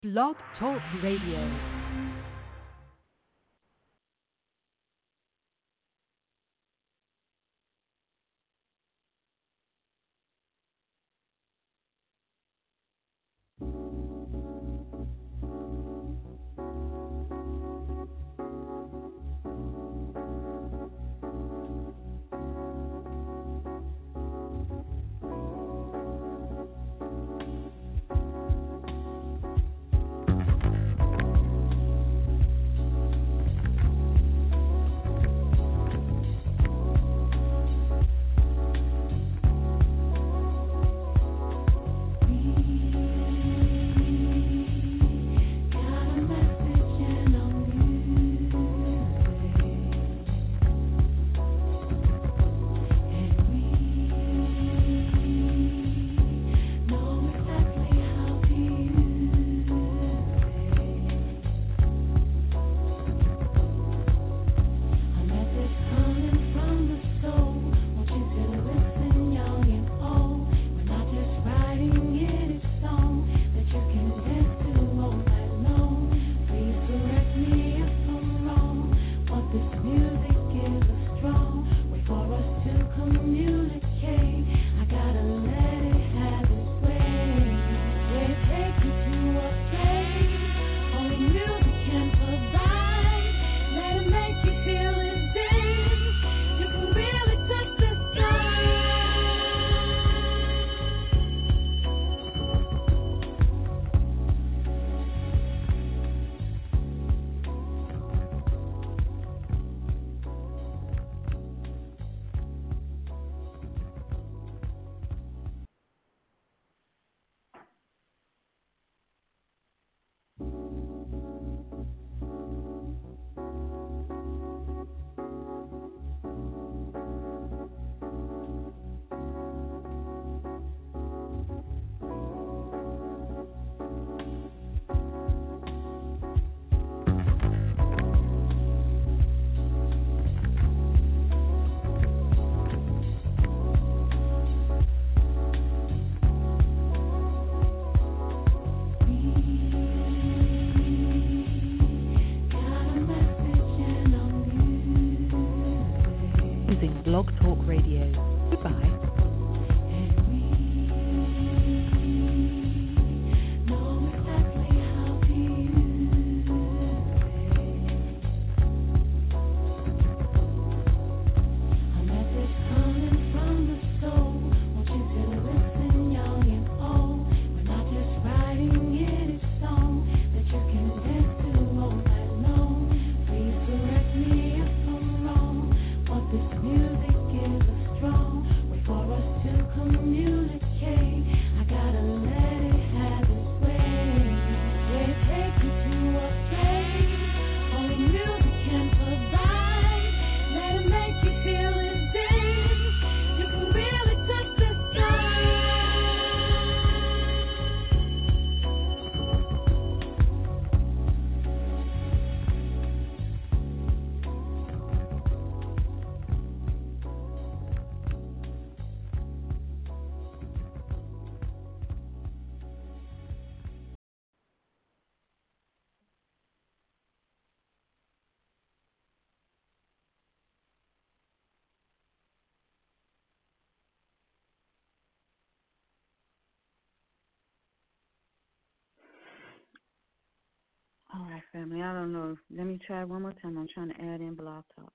Blog Talk Radio. Blog Talk Radio. Goodbye. All right, family. I don't know. Let me try one more time. I'm trying to add in Blog Talk.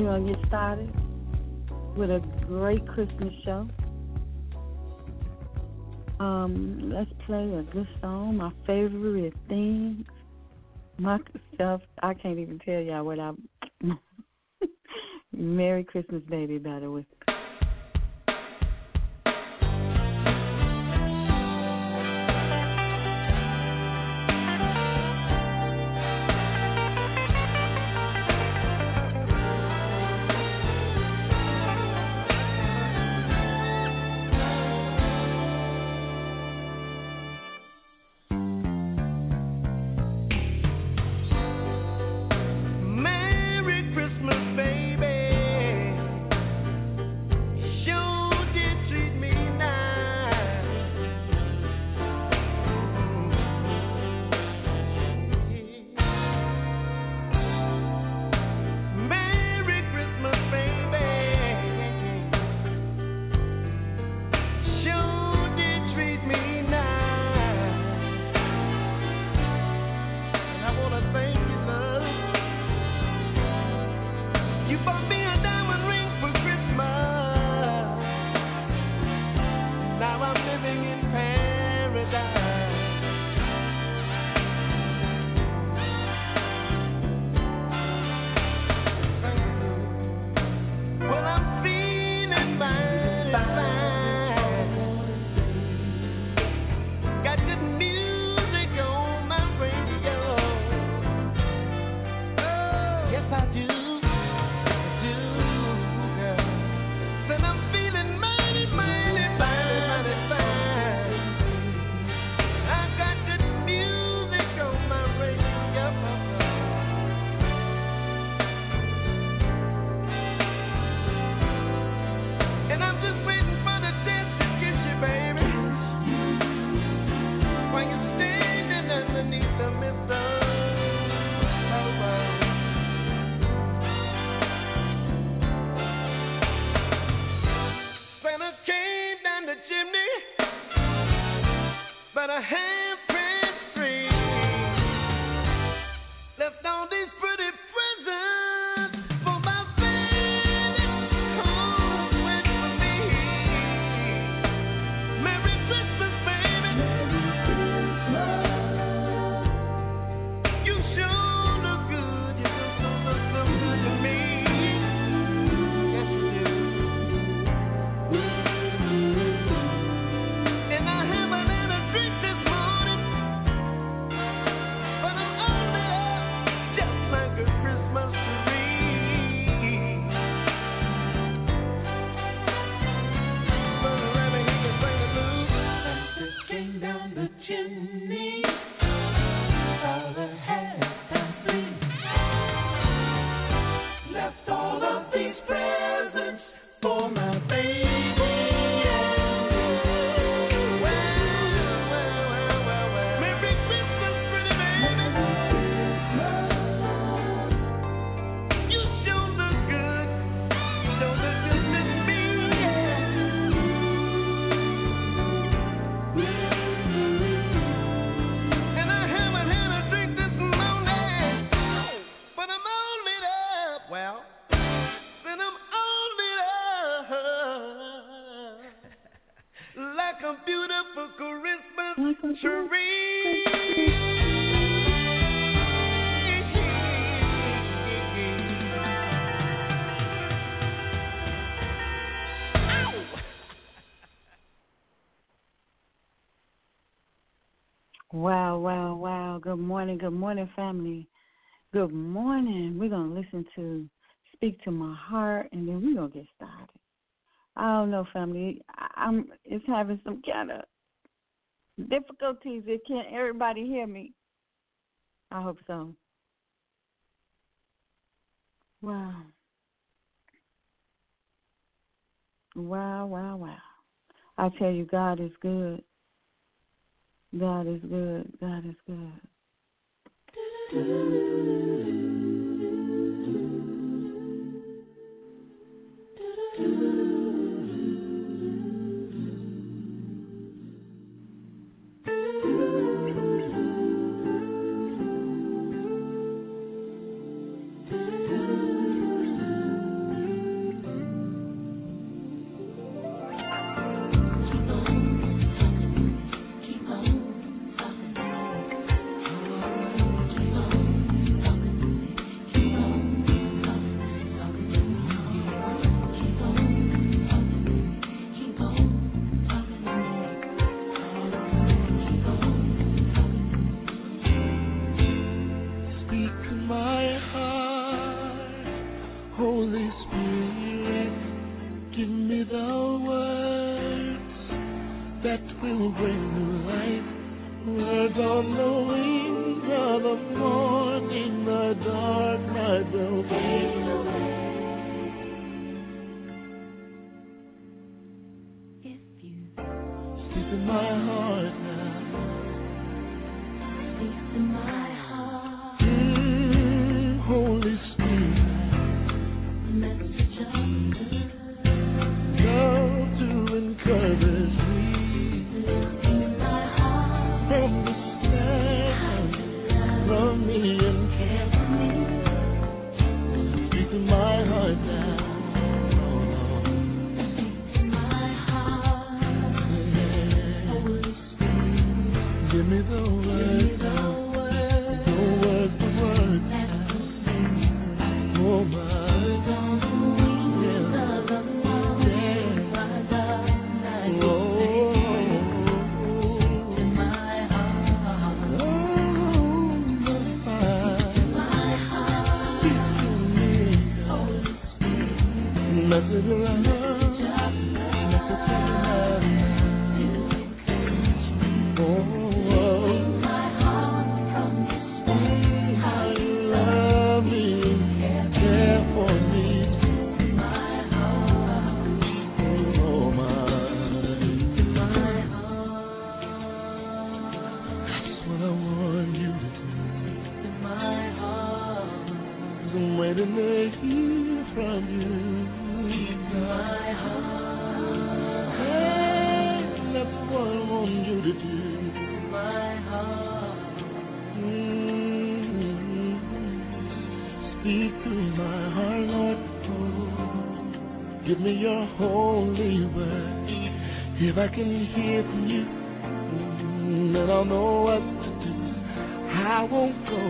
going to get started with a great Christmas show. Let's play a good song. My favorite things. Myself, I can't even tell y'all what I. Merry Christmas, baby, by the way. Wow. Good morning, family. Good morning. We're going to listen to Speak to My Heart, and then we're going to get started. I don't know, family. It's having some kind of difficulties. Can't everybody hear me? I hope so. Wow. I tell you, God is good. God is good. God is good. me the words that will bring new life. Words on the wings of the morning, the dark night will fade away. If you speak to my heart now, speak to my heart. Holy Spirit, a message of love to encourage me. From the stand, love me and care for me. Speak to my heart now. Speak to my heart. Holy Spirit, give me the words, the words, the words. Oh my. Message of love, message of love. Oh, my heart from your spirit. How you love me, care for me. My heart, oh my heart. That's what I want you to do. My heart, 'cause I'm waiting to hear from you. My heart, hey, that's what I want you to do. My heart, speak to my heart, Lord. Give me your holy word. If I can hear from you, then I'll know what to do. I won't go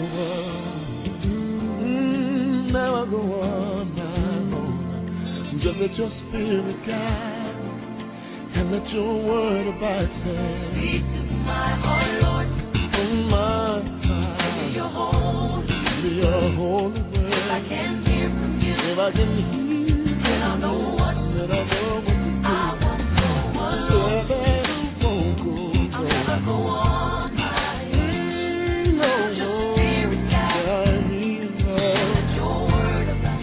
on, never go on my own. Just let your spirit guide and let your word abide. Speak to my heart, Lord. Oh my God. Give me your holy word. If I can hear from you, if I can hear, then I'll know what to do. I won't go alone. I'll never go on my own. No, let your spirit guide me. Let your word abide.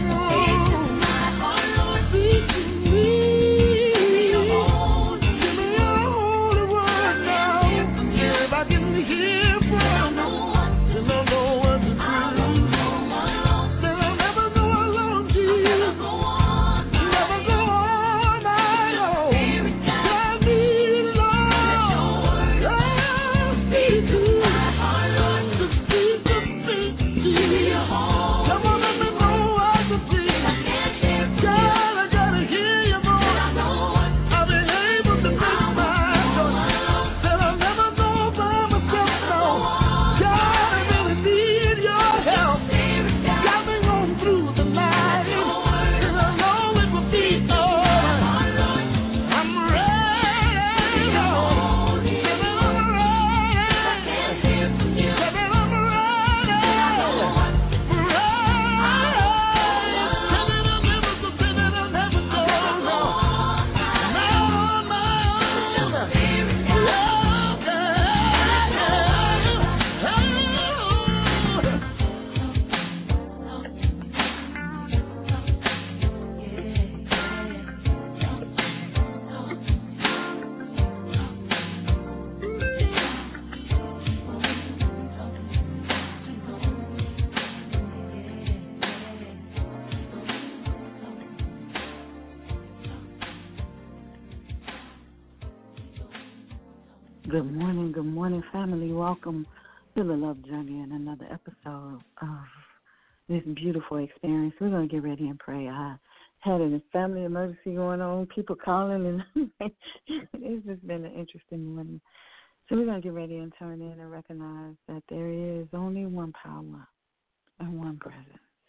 Good morning, family. Welcome to the Love Journey and another episode of this beautiful experience. We're going to get ready and pray. I had a family emergency going on, people calling, and it's just been an interesting morning. So we're going to get ready and turn in and recognize that there is only one power and one presence.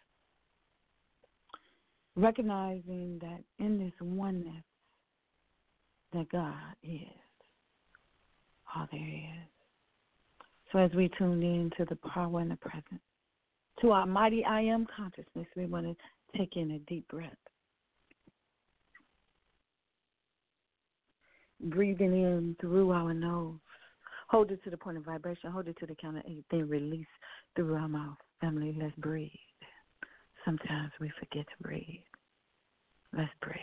Recognizing that in this oneness that God is all there is. So as we tune in to the power and the presence, to our mighty I am consciousness, we want to take in a deep breath. breathing in through our nose. Hold it to the point of vibration. Hold it to the count of 8. Then release through our mouth. Family, let's breathe. Sometimes we forget to breathe. Let's breathe.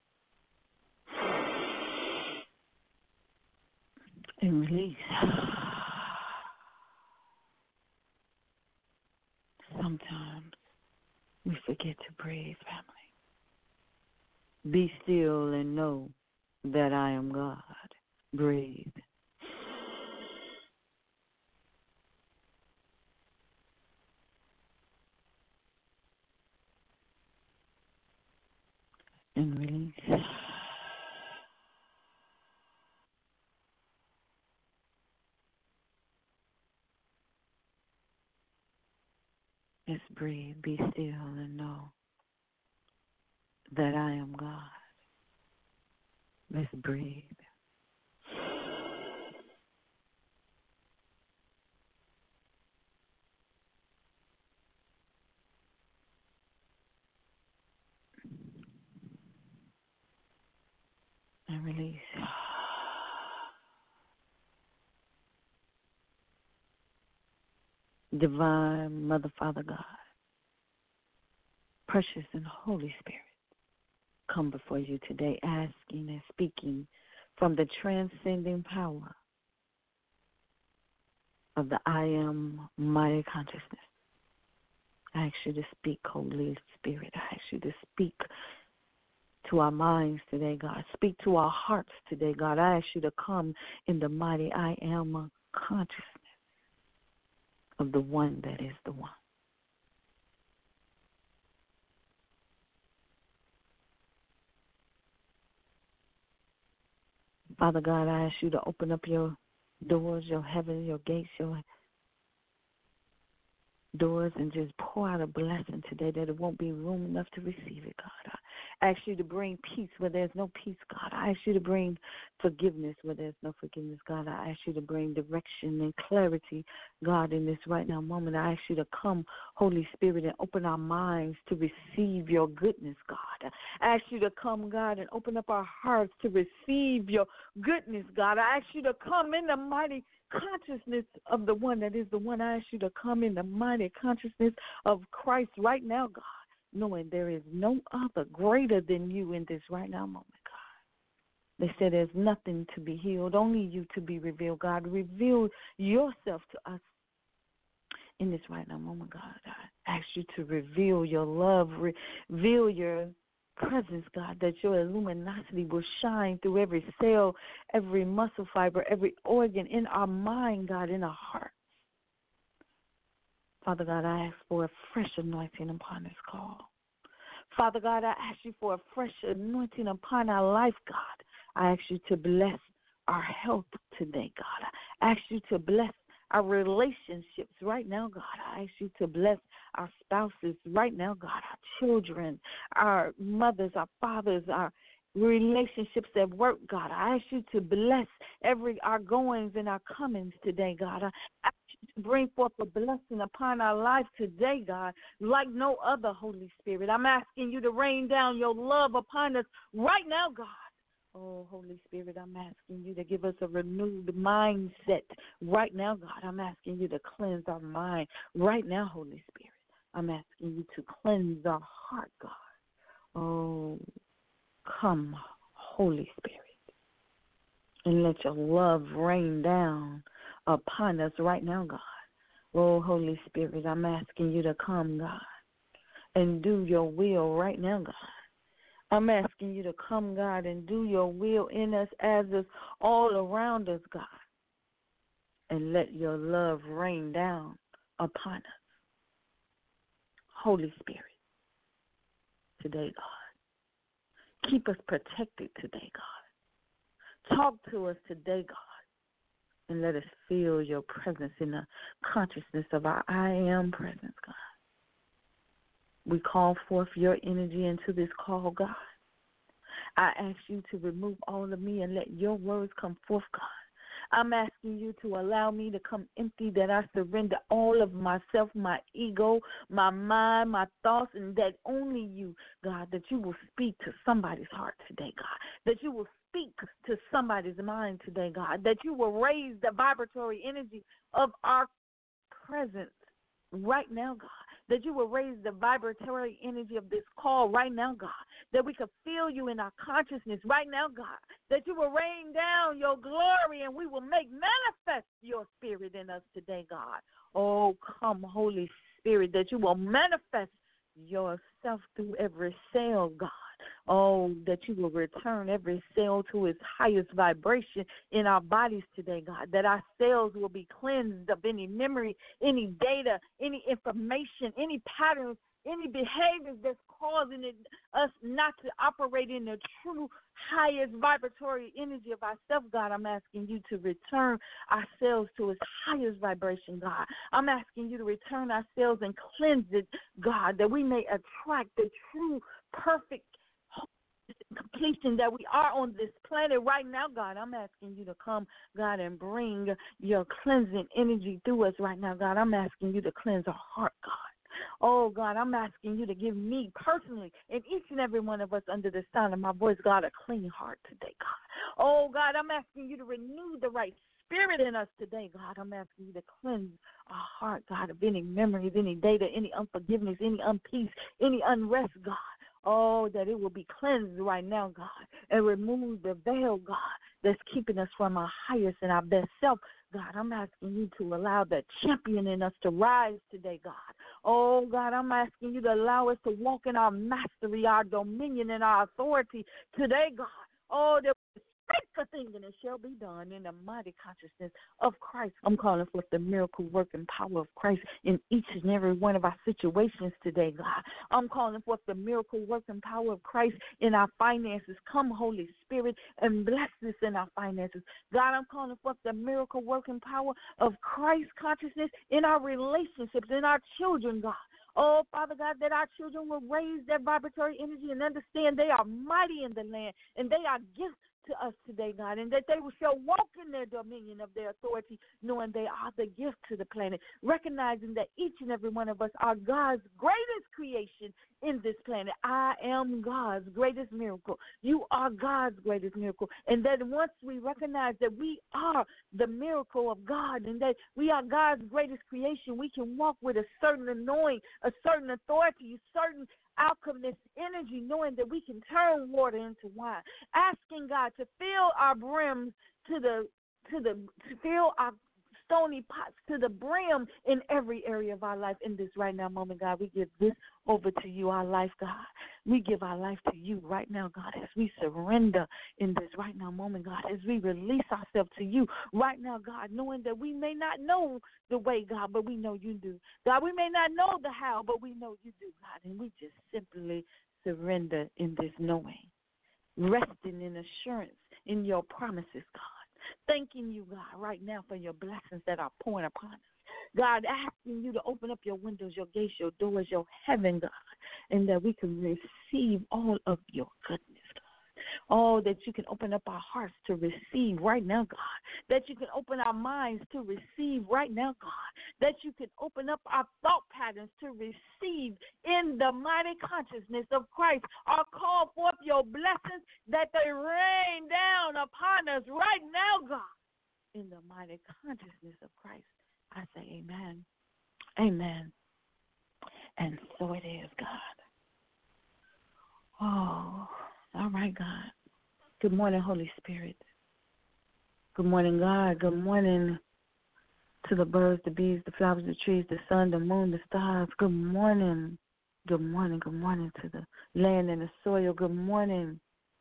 And release. Sometimes we forget to breathe, family. Be still and know that I am God. Breathe. And release. Just breathe, be still, and know that I am God. Let's breathe. And release. Divine Mother, Father, God, precious and Holy Spirit, come before you today asking and speaking from the transcending power of the I Am Mighty Consciousness. I ask you to speak, Holy Spirit. I ask you to speak to our minds today, God. Speak to our hearts today, God. I ask you to come in the mighty I Am Consciousness of the one that is the one. Father God, I ask you to open up your doors, your heaven, your gates, your doors, and just pour out a blessing today that it won't be room enough to receive it, God. I ask you to bring peace where there's no peace, God. I ask you to bring forgiveness where there's no forgiveness, God. I ask you to bring direction and clarity, God, in this right now moment. I ask you to come, Holy Spirit, and open our minds to receive your goodness, God. I ask you to come, God, and open up our hearts to receive your goodness, God. I ask you to come in the mighty consciousness of the one that is the one. I ask you to come in the mighty consciousness of Christ right now, God, knowing there is no other greater than you in this right now moment, God. They said there's nothing to be healed, only you to be revealed, God. Reveal yourself to us in this right now moment, God. I ask you to reveal your love, reveal your presence, God, that your luminosity will shine through every cell, every muscle fiber, every organ in our mind, God, in our heart. Father God, I ask for a fresh anointing upon this call. Father God, I ask you for a fresh anointing upon our life, God. I ask you to bless our health today, God. I ask you to bless our relationships right now, God. I ask you to bless our spouses right now, God, our children, our mothers, our fathers, our relationships at work, God. I ask you to bless our goings and our comings today, God. I ask you to bring forth a blessing upon our life today, God, like no other, Holy Spirit. I'm asking you to rain down your love upon us right now, God. Oh, Holy Spirit, I'm asking you to give us a renewed mindset right now, God. I'm asking you to cleanse our mind right now, Holy Spirit. I'm asking you to cleanse our heart, God. Oh, come, Holy Spirit, and let your love rain down upon us right now, God. Oh, Holy Spirit, I'm asking you to come, God, and do your will right now, God. I'm asking you to come, God, and do your will in us, as us, all around us, God, and let your love rain down upon us. Holy Spirit, today, God, keep us protected today, God. Talk to us today, God, and let us feel your presence in the consciousness of our I am presence, God. We call forth your energy into this call, God. I ask you to remove all of me and let your words come forth, God. I'm asking you to allow me to come empty, that I surrender all of myself, my ego, my mind, my thoughts, and that only you, God, that you will speak to somebody's heart today, God, that you will speak to somebody's mind today, God, that you will raise the vibratory energy of our presence right now, God, that you will raise the vibratory energy of this call right now, God, that we could feel you in our consciousness right now, God, that you will rain down your glory and we will make manifest your spirit in us today, God. Oh, come, Holy Spirit, that you will manifest yourself through every cell, God. Oh, that you will return every cell to its highest vibration in our bodies today, God, that our cells will be cleansed of any memory, any data, any information, any patterns, any behaviors that's causing us not to operate in the true highest vibratory energy of ourselves, God. I'm asking you to return ourselves to its highest vibration, God. I'm asking you to return ourselves and cleanse it, God, that we may attract the true, perfect completion that we are on this planet right now, God. I'm asking you to come, God, and bring your cleansing energy through us right now, God. I'm asking you to cleanse our heart, God. Oh, God, I'm asking you to give me personally and each and every one of us under the sound of my voice, God, a clean heart today, God. Oh, God, I'm asking you to renew the right spirit in us today, God. I'm asking you to cleanse our heart, God, of any memories, any data, any unforgiveness, any unpeace, any unrest, God. Oh, that it will be cleansed right now, God, and remove the veil, God, that's keeping us from our highest and our best self. God, I'm asking you to allow the champion in us to rise today, God. Oh, God, I'm asking you to allow us to walk in our mastery, our dominion, and our authority today, God. Oh, that we speak a thing and it shall be done in the mighty consciousness of Christ. I'm calling forth the miracle working power of Christ in each and every one of our situations today, God. I'm calling forth the miracle working power of Christ in our finances. Come, Holy Spirit, and bless this in our finances. God, I'm calling forth the miracle working power of Christ consciousness in our relationships, in our children, God. Oh, Father God, that our children will raise their vibratory energy and understand they are mighty in the land and they are gifts to us today, God, and that they shall walk in their dominion of their authority, knowing they are the gift to the planet, recognizing that each and every one of us are God's greatest creation in this planet. I am God's greatest miracle. You are God's greatest miracle. And that once we recognize that we are the miracle of God and that we are God's greatest creation, we can walk with a certain anointing, a certain authority, a certain alchemist energy, knowing that we can turn water into wine, asking God to fill our brims to fill our stony pots to the brim in every area of our life in this right now moment, God. We give this over to you, our life, God. We give our life to you right now, God, as we surrender in this right now moment, God, as we release ourselves to you right now, God, knowing that we may not know the way, God, but we know you do. God, we may not know the how, but we know you do, God, and we just simply surrender in this knowing, resting in assurance in your promises, God. Thanking you, God, right now for your blessings that are pouring upon us. God, asking you to open up your windows, your gates, your doors, your heaven, God, and that we can receive all of your goodness, God. Oh, that you can open up our hearts to receive right now, God. That you can open our minds to receive right now, God. That you can open up our thought patterns to receive in the mighty consciousness of Christ. I'll call forth your blessings that they rain down upon us right now, God. In the mighty consciousness of Christ, I say amen, amen, and so it is, God. Oh, all right, God. Good morning, Holy Spirit. Good morning, God. Good morning to the birds, the bees, the flowers, the trees, the sun, the moon, the stars. Good morning. Good morning. Good morning to the land and the soil. Good morning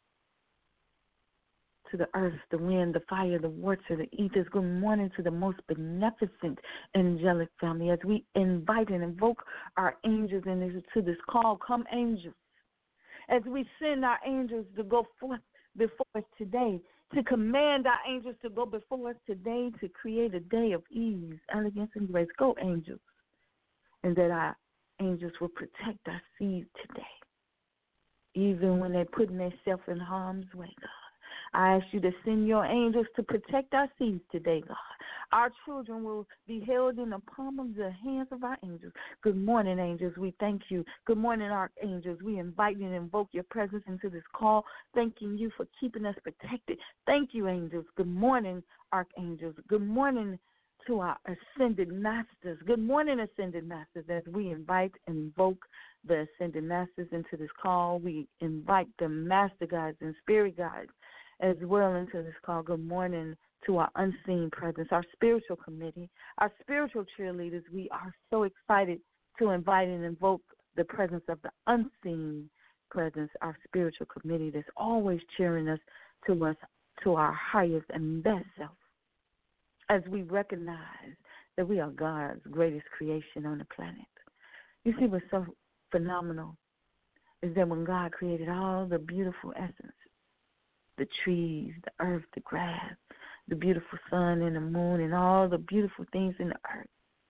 to the earth, the wind, the fire, the water, the ethers. Good morning to the most beneficent angelic family as we invite and invoke our angels into this call. Come, angels. As we send our angels to go forth before us today, to command our angels to go before us today to create a day of ease, elegance, and grace. Go, angels. And that our angels will protect our seed today, even when they're putting themselves in harm's way, God. I ask you to send your angels to protect our seeds today, God. Our children will be held in the palm of the hands of our angels. Good morning, angels. We thank you. Good morning, archangels. We invite and invoke your presence into this call, thanking you for keeping us protected. Thank you, angels. Good morning, archangels. Good morning to our ascended masters. Good morning, ascended masters. As we invite and invoke the ascended masters into this call, we invite the master guides and spirit guides as well into this call. Good morning to our unseen presence, our spiritual committee, our spiritual cheerleaders. We are so excited to invite and invoke the presence of the unseen presence, our spiritual committee that's always cheering us to our highest and best self, as we recognize that we are God's greatest creation on the planet. You see what's so phenomenal is that when God created all the beautiful essence, the trees, the earth, the grass, the beautiful sun and the moon, and all the beautiful things in the earth,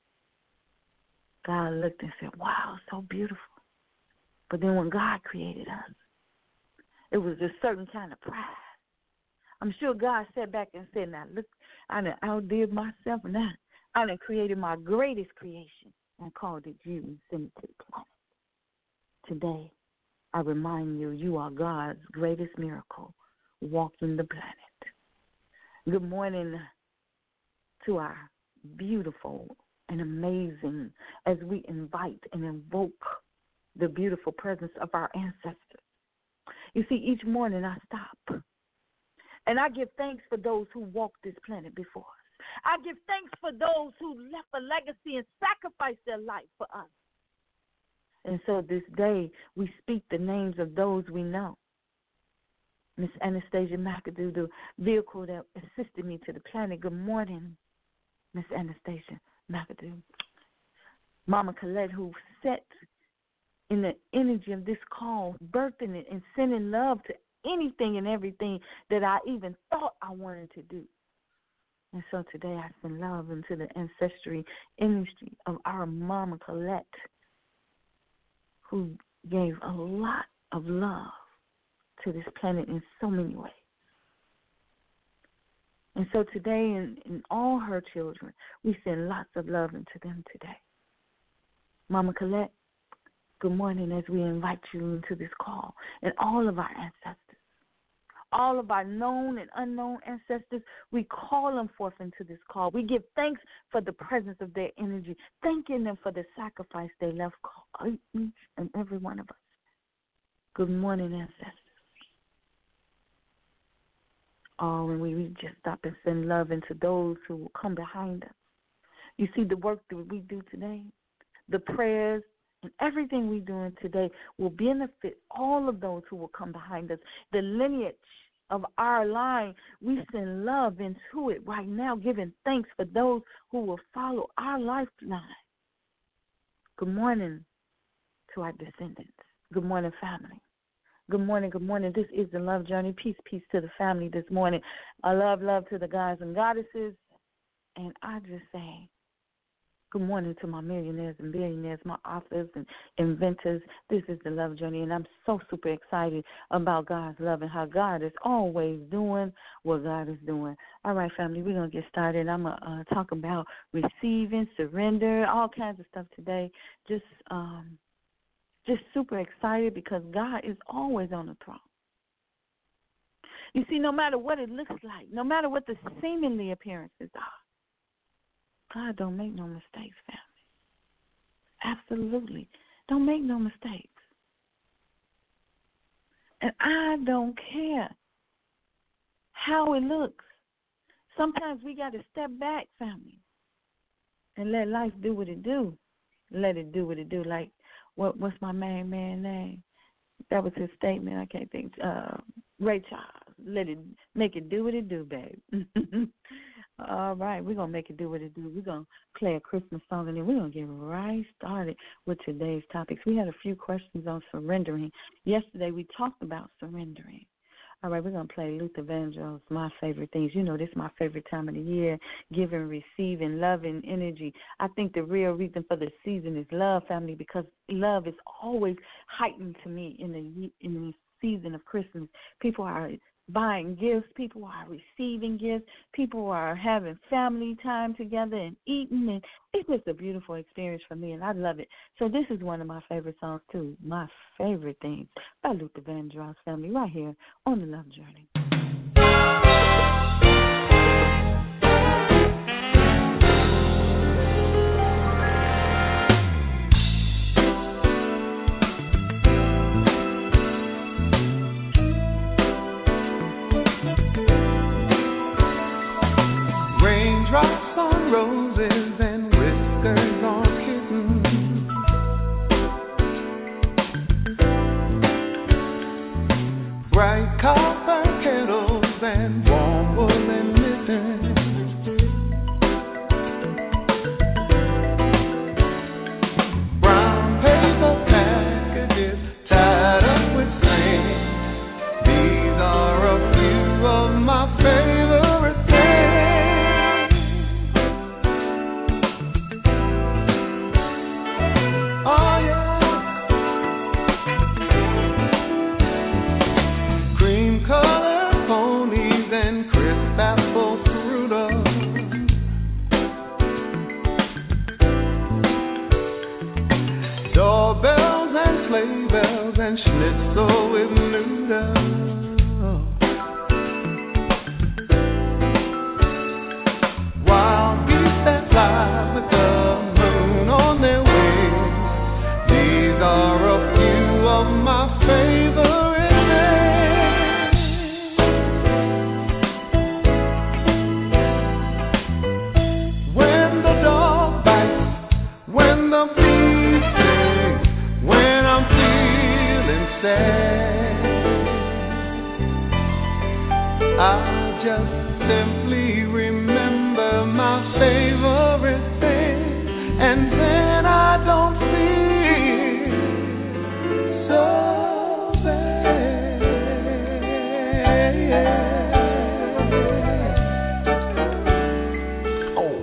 God looked and said, wow, so beautiful. But then when God created us, it was a certain kind of pride. I'm sure God sat back and said, now look, I done outdid myself, and I done created my greatest creation and called it you and sent it to the planet. Today, I remind you, you are God's greatest miracle, walking the planet. Good morning to our beautiful and amazing, as we invite and invoke the beautiful presence of our ancestors. You see, each morning I stop, and I give thanks for those who walked this planet before us. I give thanks for those who left a legacy and sacrificed their life for us. And so this day, we speak the names of those we know. Miss Anastasia McAdoo, the vehicle that assisted me to the planet. Good morning, Miss Anastasia McAdoo. Mama Colette, who set in the energy of this call, birthing it and sending love to anything and everything that I even thought I wanted to do. And so today I send love into the ancestry industry of our Mama Colette, who gave a lot of love to this planet in so many ways. And so today, in all her children, we send lots of love into them today. Mama Colette, good morning, as we invite you into this call. And all of our ancestors, all of our known and unknown ancestors, we call them forth into this call. We give thanks for the presence of their energy, thanking them for the sacrifice they left, each and every one of us. Good morning, ancestors. Oh, and we just stop and send love into those who will come behind us. You see, the work that we do today, the prayers, and everything we're doing today will benefit all of those who will come behind us. The lineage of our line, we send love into it right now, giving thanks for those who will follow our lifeline. Good morning to our descendants. Good morning, family. Good morning, good morning. This is the Love Journey. Peace, peace to the family this morning. I love to the gods and goddesses. And I just say, good morning to my millionaires and billionaires, my authors and inventors. This is the Love Journey, and I'm so super excited about God's love and how God is always doing what God is doing. All right, family, we're going to get started. I'm going to talk about receiving, surrender, all kinds of stuff today. Just super excited because God is always on the throne. You see, no matter what it looks like, no matter what the seemingly appearances are, God don't make no mistakes, family. Absolutely. Don't make no mistakes. And I don't care how it looks. Sometimes we got to step back, family, and let life do what it do. Let it do what it do. Like, what's my main man name? That was his statement. I can't think. Ray Charles. Make it do what it do, babe. All right, we're going to make it do what it do. We're going to play a Christmas song, and then we're going to get right started with today's topics. We had a few questions on surrendering. Yesterday, we talked about surrendering. All right, we're going to play Luther Vandross, My Favorite Things. You know, this is my favorite time of the year, giving, receiving, loving, energy. I think the real reason for the season is love, family, because love is always heightened to me in the season of Christmas. People are buying gifts. People are receiving gifts. People are having family time together and eating. And it's just a beautiful experience for me, and I love it. So this is one of my favorite songs, too. My favorite thing by Luther Vandross family right here on The Love Journey. Raindrops on roses and whiskers on kittens. Bright copper kettles and warm woolen mittens. Brown paper packages tied up with string. These are a few of my favorite things. Doorbells and sleigh bells and schnitzel with noodles. Wild geese that fly with the moon on their wings. These are a few of my favorite things. When the dog bites, when the bees sing, when I'm feeling sad, I just simply remember my favorite thing, and then I don't feel so bad. Oh.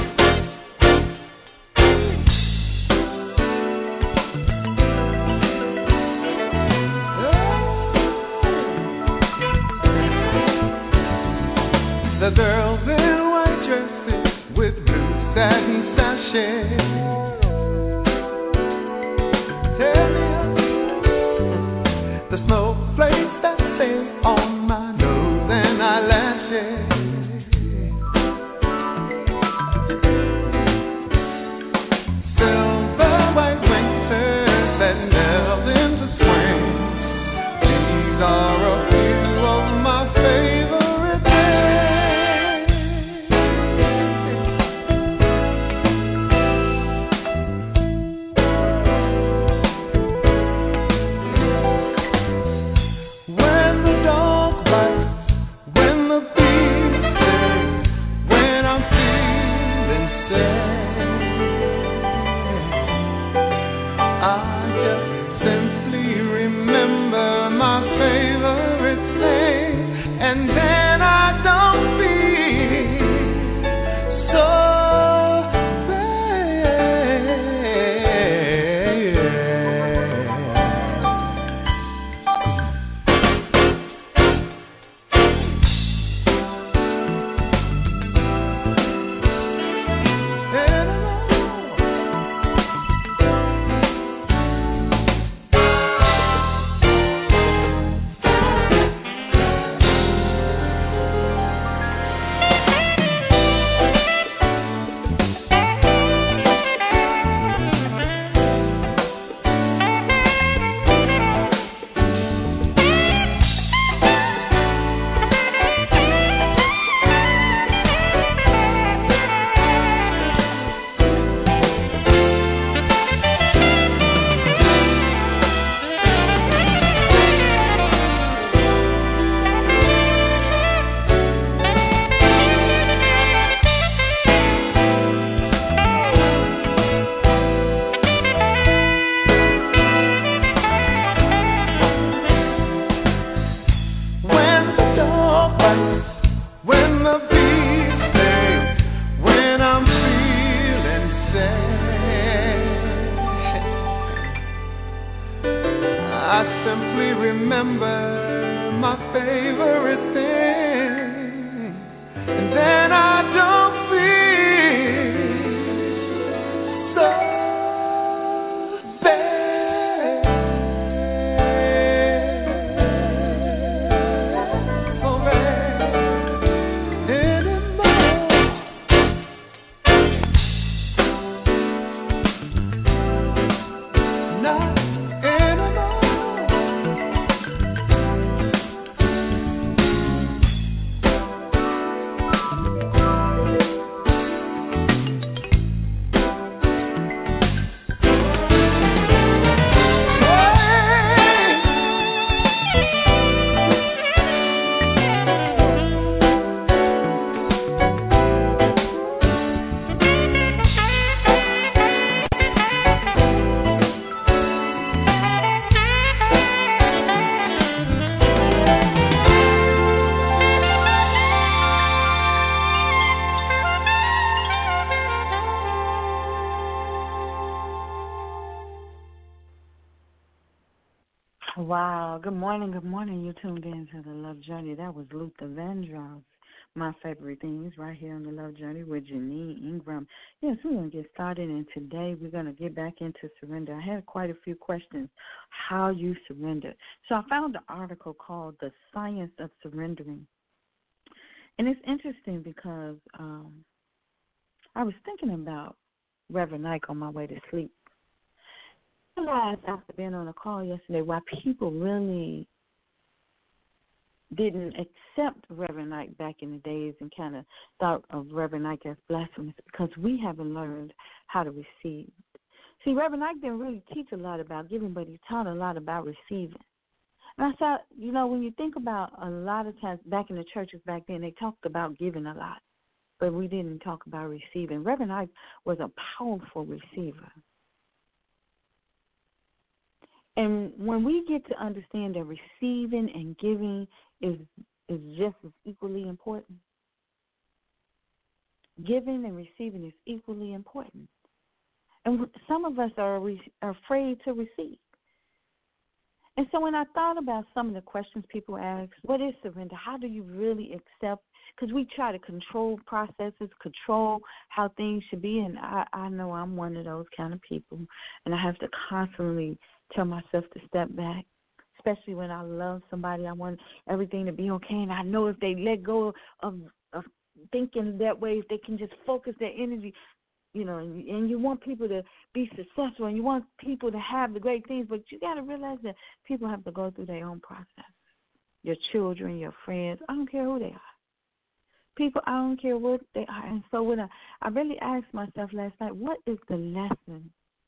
The girls in white dresses with blue satin sashes. Tell me the snowflakes that stay on my nose and eyelashes. Silver white winters that melt into spring. These are a few of my favorite things. When the dog bites, when the bees Good morning, good morning. You tuned in to the Love Journey. That was Luther Vandross. My favorite things right here on the Love Journey with Janine Ingram. Yes, we're going to get started, and today we're going to get back into surrender. I had quite a few questions. How you surrender. So I found an article called The Science of Surrendering. And it's interesting because I was thinking about Reverend Ike on my way to sleep. I realized after being on a call yesterday why people really didn't accept Reverend Ike back in the days and kind of thought of Reverend Ike as blasphemous because we haven't learned how to receive. See, Reverend Ike didn't really teach a lot about giving, but he taught a lot about receiving. And I thought, when you think about a lot of times back in the churches back then, they talked about giving a lot, but we didn't talk about receiving. Reverend Ike was a powerful receiver. And when we get to understand that receiving and giving is just as equally important, giving and receiving is equally important. And some of us are afraid to receive. And so when I thought about some of the questions people ask, what is surrender? How do you really accept? Because we try to control processes, control how things should be. And I know I'm one of those kind of people. And I have to constantly tell myself to step back, especially when I love somebody. I want everything to be okay. And I know if they let go of thinking that way, if they can just focus their energy, and you want people to be successful and you want people to have the great things, but you got to realize that people have to go through their own process. Your children, your friends, I don't care who they are. People, I don't care what they are. And so when I really asked myself last night, what is the lesson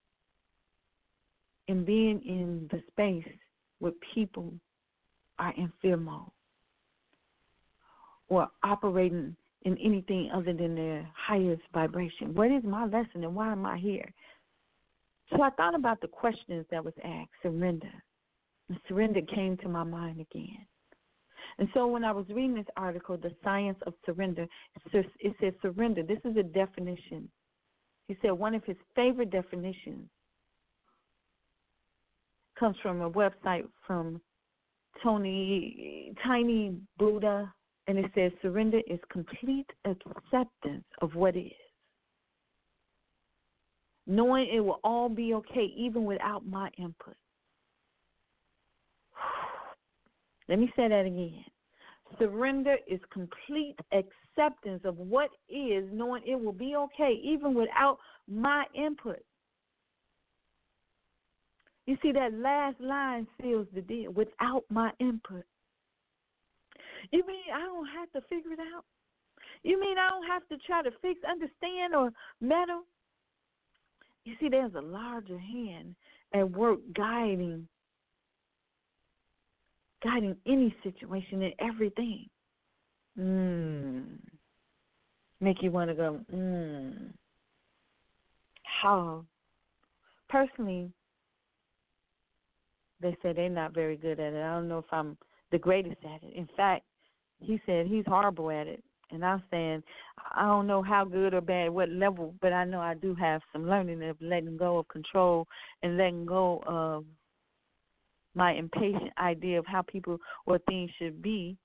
in being in the space where people are in fear mode or operating in anything other than their highest vibration? What is my lesson and why am I here? So I thought about the questions that was asked, surrender. And surrender came to my mind again. And so when I was reading this article, The Science of Surrender, it says surrender. This is a definition. He said one of his favorite definitions comes from a website from Tiny Buddha, and it says surrender is complete acceptance of what is, knowing it will all be okay even without my input. Let me say that again. Surrender is complete acceptance of what is, knowing it will be okay even without my input. You see, that last line seals the deal, without my input. You mean I don't have to figure it out? You mean I don't have to try to fix, understand, or meddle? You see, there's a larger hand at work guiding any situation and everything. Make you want to go, How? Personally, they say they're not very good at it. I don't know if I'm the greatest at it. In fact, he said he's horrible at it. And I'm saying I don't know how good or bad, what level, but I know I do have some learning of letting go of control and letting go of my impatient idea of how people or things should be.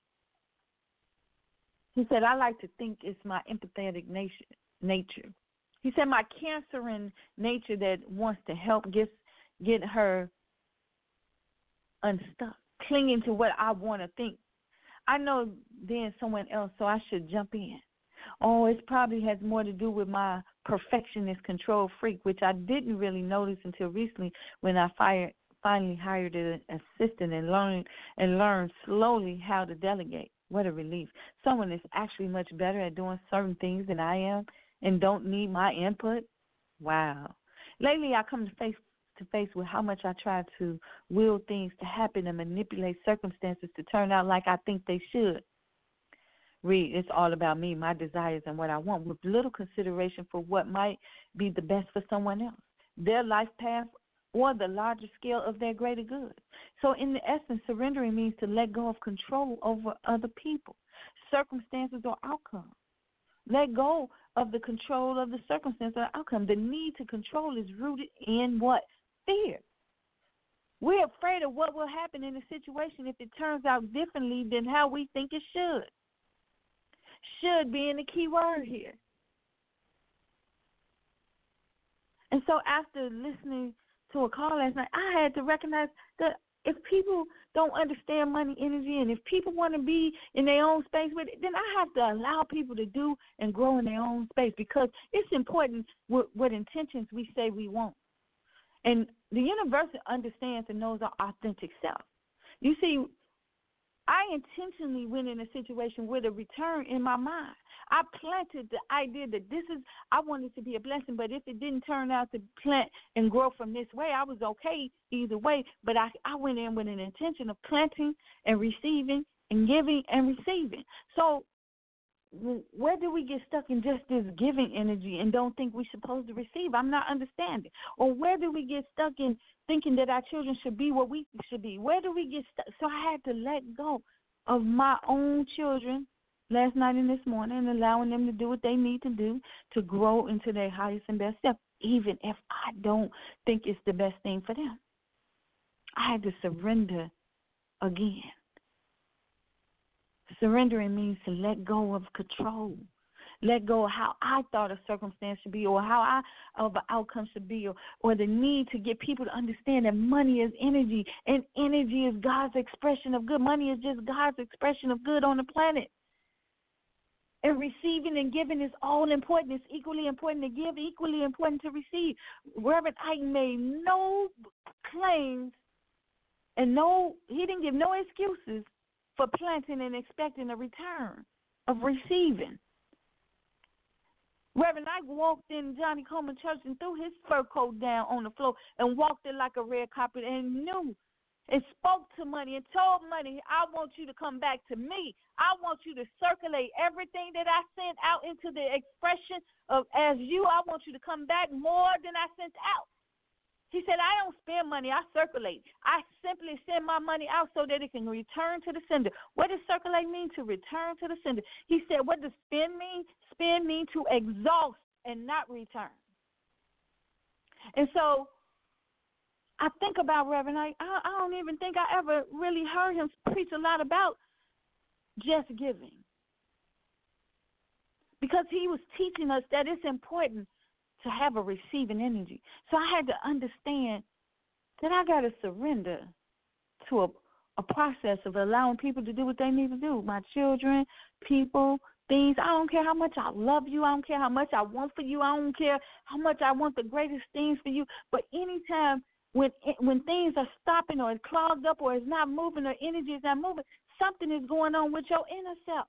He said, I like to think it's my empathetic nature. He said, my cancerian nature that wants to help get her unstuck, clinging to what I want to think. I know then someone else, so I should jump in. Oh, it probably has more to do with my perfectionist control freak, which I didn't really notice until recently when I finally hired an assistant and learned slowly how to delegate. What a relief. Someone that's actually much better at doing certain things than I am and don't need my input. Wow. Lately, I come to face with how much I try to will things to happen and manipulate circumstances to turn out like I think they should. Read, it's all about me, my desires, and what I want, with little consideration for what might be the best for someone else, their life path, or the larger scale of their greater good. So in the essence, surrendering means to let go of control over other people, circumstances, or outcomes. Let go of the control of the circumstance or outcome. The need to control is rooted in what? Fear. We're afraid of what will happen in a situation if it turns out differently than how we think it should. Should being the key word here. And so after listening to a call last night, I had to recognize that if people don't understand money energy and if people want to be in their own space with it, then I have to allow people to do and grow in their own space, because it's important what intentions we say we want. And the universe understands and knows our authentic self. You see, I intentionally went in a situation with a return in my mind. I planted the idea that I wanted to be a blessing, but if it didn't turn out to plant and grow from this way, I was okay either way. But I went in with an intention of planting and receiving and giving and receiving. So where do we get stuck in just this giving energy and don't think we're supposed to receive? I'm not understanding. Or where do we get stuck in thinking that our children should be what we should be? Where do we get stuck? So I had to let go of my own children last night and this morning and allowing them to do what they need to do to grow into their highest and best self, even if I don't think it's the best thing for them. I had to surrender again. Surrendering means to let go of control. Let go of how I thought a circumstance should be, or how an outcome should be, or the need to get people to understand that money is energy, and energy is God's expression of good. Money is just God's expression of good on the planet. And receiving and giving is all important. It's equally important to give, equally important to receive. Reverend Ike made no claims and he didn't give no excuses for planting and expecting a return of receiving. Reverend Ike walked in Johnny Coleman Church and threw his fur coat down on the floor and walked it like a red carpet and knew and spoke to money and told money, I want you to come back to me. I want you to circulate everything that I sent out into the expression of as you. I want you to come back more than I sent out. He said, I don't spend money, I circulate. I simply send my money out so that it can return to the sender. What does circulate mean? To return to the sender. He said, what does spend mean? Spend means to exhaust and not return. And so I think about Reverend Ike. I don't even think I ever really heard him preach a lot about just giving, because he was teaching us that it's important to have a receiving energy. So I had to understand that I got to surrender to a process of allowing people to do what they need to do. My children, people, things. I don't care how much I love you. I don't care how much I want for you. I don't care how much I want the greatest things for you. But anytime when things are stopping or it's clogged up or it's not moving or energy is not moving, something is going on with your inner self.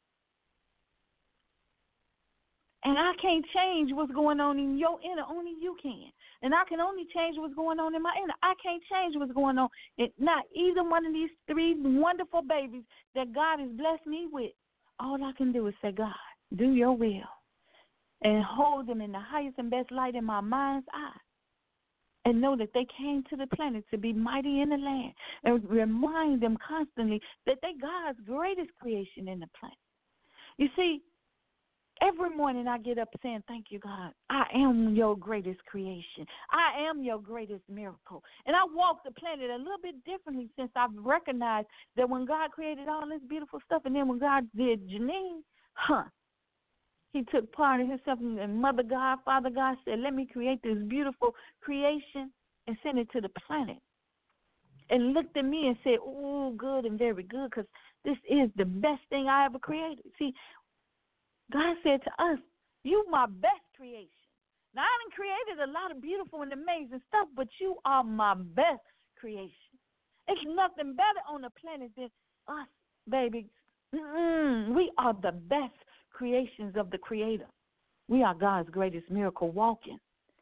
And I can't change what's going on in your inner. Only you can. And I can only change what's going on in my inner. I can't change what's going on in not either one of these three wonderful babies that God has blessed me with. All I can do is say, God, do your will. And hold them in the highest and best light in my mind's eye. And know that they came to the planet to be mighty in the land. And remind them constantly that they're God's greatest creation in the planet. You see, every morning I get up saying, thank you, God. I am your greatest creation. I am your greatest miracle. And I walk the planet a little bit differently since I've recognized that when God created all this beautiful stuff, and then when God did Janine, he took part of himself, and Mother God, Father God said, let me create this beautiful creation and send it to the planet. And looked at me and said, oh, good and very good, because this is the best thing I ever created. See, God said to us, you my best creation. Now, I done created a lot of beautiful and amazing stuff, but you are my best creation. It's nothing better on the planet than us, baby. We are the best creations of the Creator. We are God's greatest miracle walking.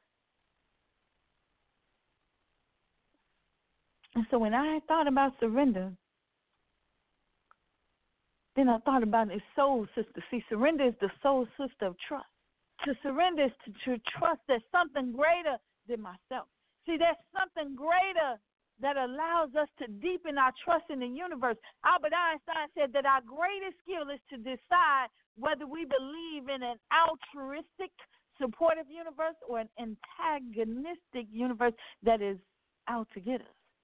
And so when I thought about surrender, then I thought about his soul sister. See, surrender is the soul sister of trust. To surrender is to trust there's something greater than myself. See, there's something greater that allows us to deepen our trust in the universe. Albert Einstein said that our greatest skill is to decide whether we believe in an altruistic, supportive universe or an antagonistic universe that is out to get us.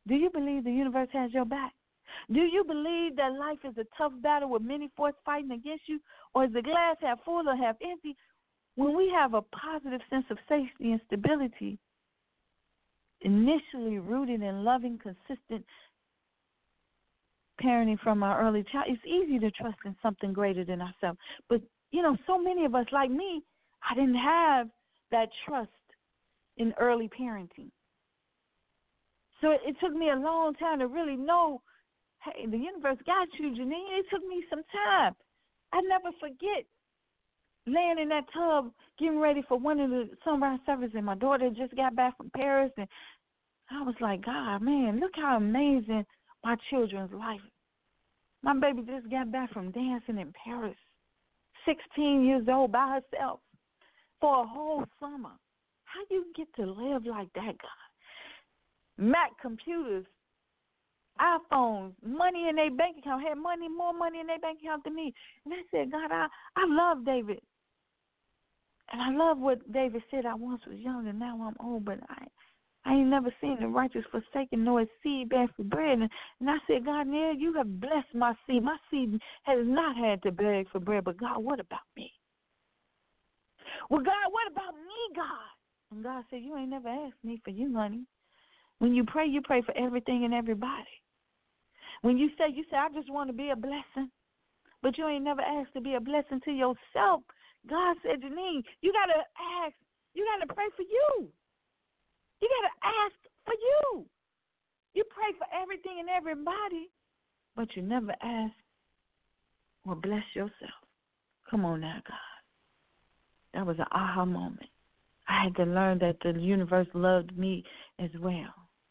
Do you believe the universe has your back? Do you believe that life is a tough battle with many forces fighting against you? Or is the glass half full or half empty? When we have a positive sense of safety and stability, initially rooted in loving, consistent parenting from our early child, it's easy to trust in something greater than ourselves. But, so many of us, like me, I didn't have that trust in early parenting. So it took me a long time to really know, hey, the universe got you, Janine. It took me some time. I never forget laying in that tub, getting ready for one of the sunrise services, and my daughter just got back from Paris, and I was like, God, man, look how amazing my children's life. My baby just got back from dancing in Paris, 16 years old by herself for a whole summer. How you get to live like that, God? Mac computers, iPhones, money in their bank account, had more money in their bank account than me. And I said, God, I love David. And I love what David said. I once was young and now I'm old, but I ain't never seen the righteous forsaken nor his seed beg for bread. And I said, God, yeah, you have blessed my seed. My seed has not had to beg for bread, but God, what about me? Well, God, what about me, God? And God said, you ain't never asked me for you, honey. When you pray for everything and everybody. When you say, I just want to be a blessing, but you ain't never asked to be a blessing to yourself. God said, Janine, you got to ask, you got to pray for you. You got to ask for you. You pray for everything and everybody, but you never ask or bless yourself. Come on now, God. That was an aha moment. I had to learn that the universe loved me as well.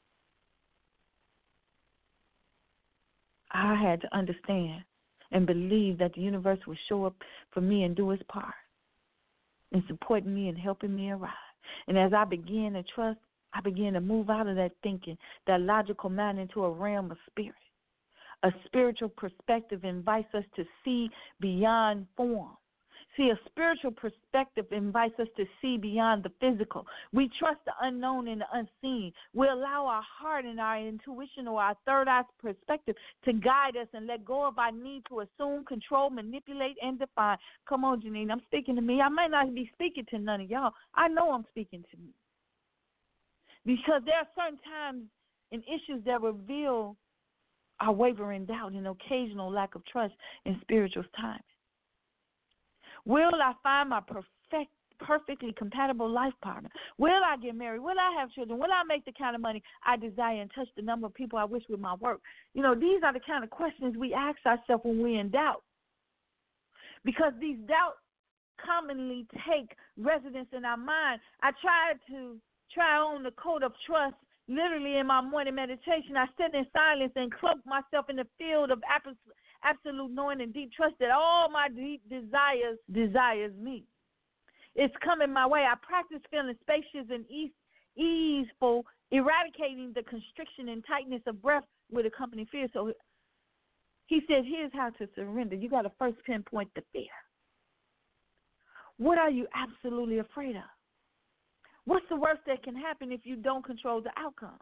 I had to understand and believe that the universe would show up for me and do its part in supporting me and helping me arrive. And as I began to trust, I began to move out of that thinking, that logical mind, into a realm of spirit. A spiritual perspective invites us to see beyond form. See, a spiritual perspective invites us to see beyond the physical. We trust the unknown and the unseen. We allow our heart and our intuition or our third eye perspective to guide us and let go of our need to assume, control, manipulate, and define. Come on, Janine, I'm speaking to me. I might not be speaking to none of y'all. I know I'm speaking to me. Because there are certain times and issues that reveal our wavering doubt and occasional lack of trust in spiritual timing. Will I find my perfectly compatible life partner? Will I get married? Will I have children? Will I make the kind of money I desire and touch the number of people I wish with my work? These are the kind of questions we ask ourselves when we're in doubt. Because these doubts commonly take residence in our mind. I tried to try on the coat of trust literally in my morning meditation. I sit in silence and cloak myself in the field of absolute knowing and deep trust that all my deep desires me. It's coming my way. I practice feeling spacious and easeful, eradicating the constriction and tightness of breath with accompanying fear. So he said, here's how to surrender. You got to first pinpoint the fear. What are you absolutely afraid of? What's the worst that can happen if you don't control the outcome?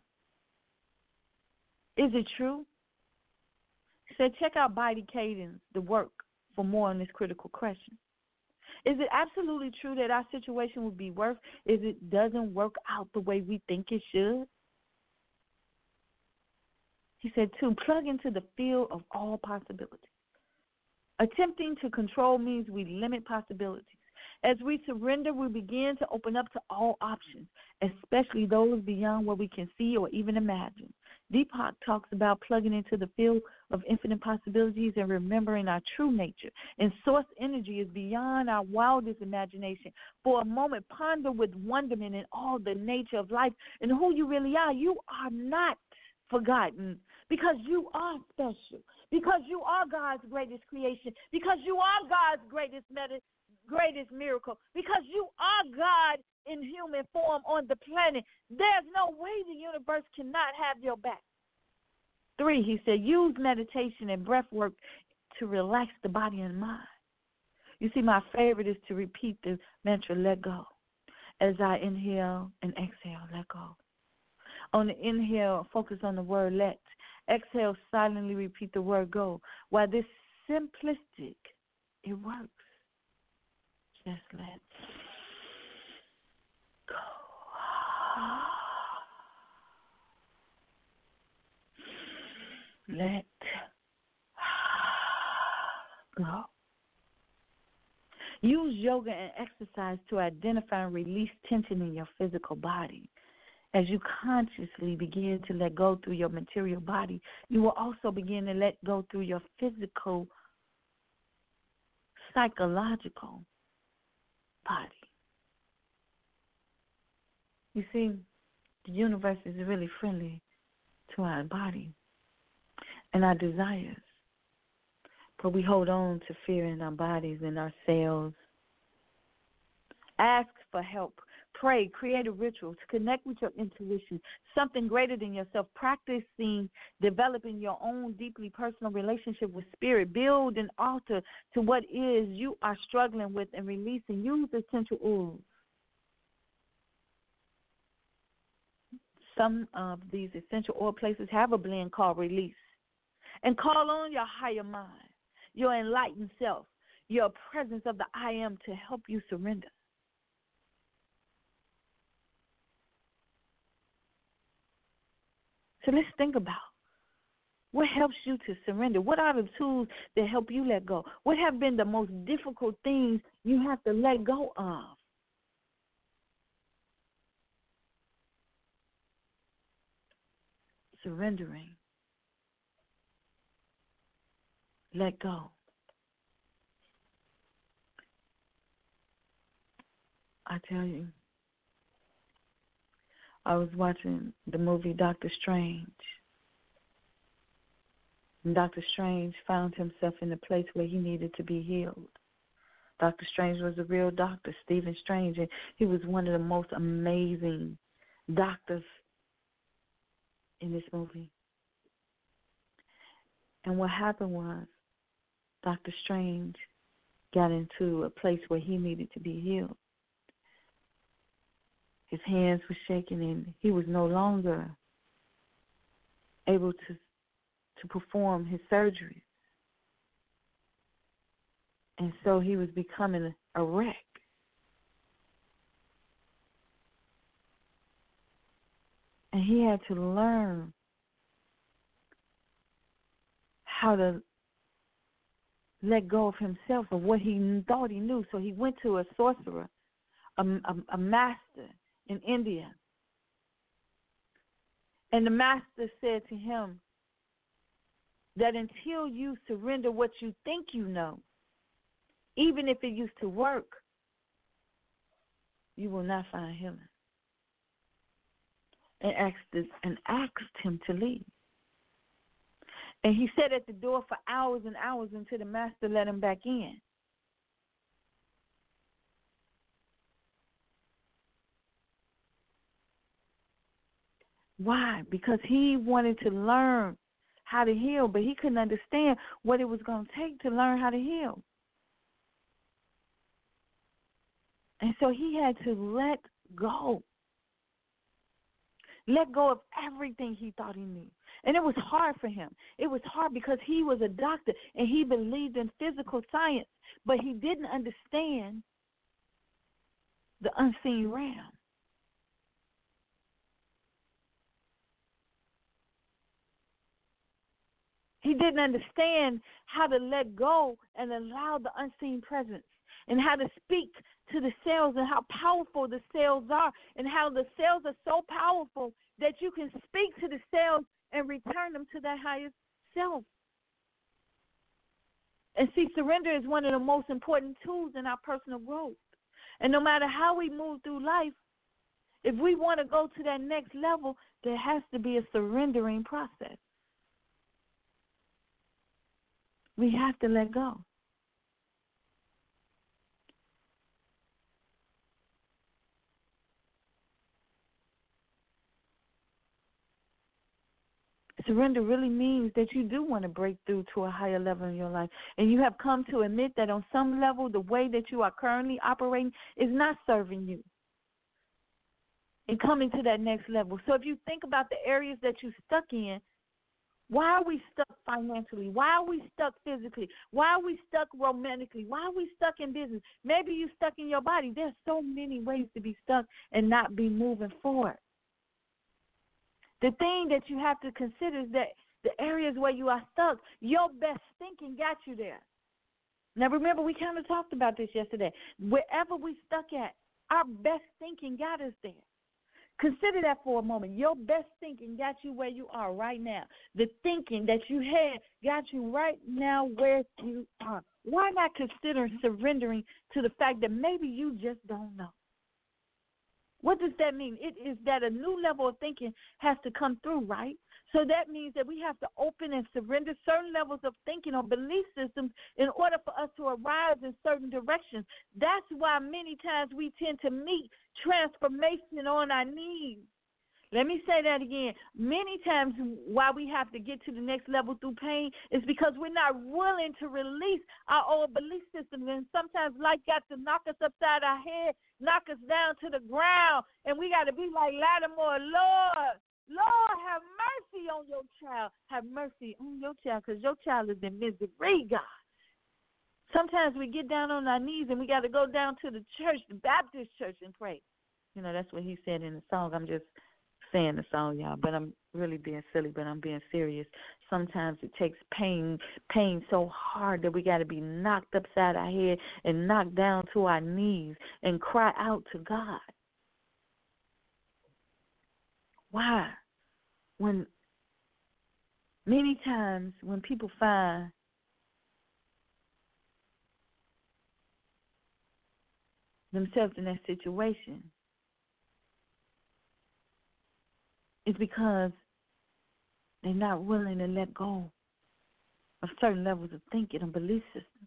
Is it true? He said, check out Body Cadence, the work, for more on this critical question. Is it absolutely true that our situation would be worse if it doesn't work out the way we think it should? He said, 2, plug into the field of all possibilities. Attempting to control means we limit possibilities. As we surrender, we begin to open up to all options, especially those beyond what we can see or even imagine. Deepak talks about plugging into the field of infinite possibilities and remembering our true nature. And source energy is beyond our wildest imagination. For a moment, ponder with wonderment in all the nature of life and who you really are. You are not forgotten because you are special, because you are God's greatest creation, because you are God's greatest miracle, because you are God in human form on the planet. There's no way the universe cannot have your back. 3, he said, use meditation and breath work to relax the body and mind. You see, my favorite is to repeat the mantra, let go. As I inhale and exhale, let go. On the inhale, focus on the word let. Exhale, silently repeat the word go. While this simplistic, it works. Just let go. Let go. Use yoga and exercise to identify and release tension in your physical body. As you consciously begin to let go through your material body, you will also begin to let go through your physical, psychological body. You see, the universe is really friendly to our body and our desires. But we hold on to fear in our bodies and our cells. Ask for help. Pray. Create a ritual to connect with your intuition, something greater than yourself. Practicing developing your own deeply personal relationship with spirit. Build an altar to what is you are struggling with and releasing. Use essential oils. Some of these essential oil places have a blend called Release. And call on your higher mind, your enlightened self, your presence of the I am to help you surrender. So let's think about what helps you to surrender. What are the tools that help you let go? What have been the most difficult things you have to let go of? Surrendering. Let go. I tell you, I was watching the movie Doctor Strange. And Dr. Strange found himself in a place where he needed to be healed. Dr. Strange was a real doctor, Stephen Strange, and he was one of the most amazing doctors in this movie. And what happened was Dr. Strange got into a place where he needed to be healed. His hands were shaking and he was no longer able to perform his surgery. And so he was becoming a wreck. And he had to learn how to let go of himself, of what he thought he knew. So he went to a sorcerer, a master in India. And the master said to him that until you surrender what you think you know, even if it used to work, you will not find healing. And asked him to leave. And he sat at the door for hours and hours until the master let him back in. Why? Because he wanted to learn how to heal, but he couldn't understand what it was going to take to learn how to heal. And so he had to let go. Let go of everything he thought he knew. And it was hard for him. It was hard because he was a doctor and he believed in physical science, but he didn't understand the unseen realm. He didn't understand how to let go and allow the unseen presence, and how to speak to the cells and how powerful the cells are, and how the cells are so powerful that you can speak to the cells and return them to that highest self. And see, surrender is one of the most important tools in our personal growth. And no matter how we move through life, if we want to go to that next level, there has to be a surrendering process. We have to let go. Surrender really means that you do want to break through to a higher level in your life. And you have come to admit that on some level, the way that you are currently operating is not serving you. and coming to that next level. So if you think about the areas that you're stuck in, why are we stuck financially? Why are we stuck physically? Why are we stuck romantically? Why are we stuck in business? Maybe you're stuck in your body. There's so many ways to be stuck and not be moving forward. The thing that you have to consider is that the areas where you are stuck, your best thinking got you there. Now, remember, we kind of talked about this yesterday. Wherever we stuck at, our best thinking got us there. Consider that for a moment. Your best thinking got you where you are right now. The thinking that you had got you right now where you are. Why not consider surrendering to the fact that maybe you just don't know? What does that mean? It is that a new level of thinking has to come through, right? So that means that we have to open and surrender certain levels of thinking or belief systems in order for us to arise in certain directions. That's why many times we tend to meet transformation on our knees. Let me say that again. Many times why we have to get to the next level through pain is because we're not willing to release our old belief system. And sometimes life got to knock us upside our head, knock us down to the ground, and we got to be like Lattimore, Lord, have mercy on your child. Have mercy on your child, because your child is in misery, God. Sometimes we get down on our knees and we got to go down to the church, the Baptist church, and pray. You know, that's what he said in the song. I'm just saying the song, y'all, but I'm really being silly, but I'm being serious. Sometimes it takes pain so hard that we got to be knocked upside our head and knocked down to our knees and cry out to God. Why? When many times when people find themselves in that situation, it's because they're not willing to let go of certain levels of thinking and belief systems.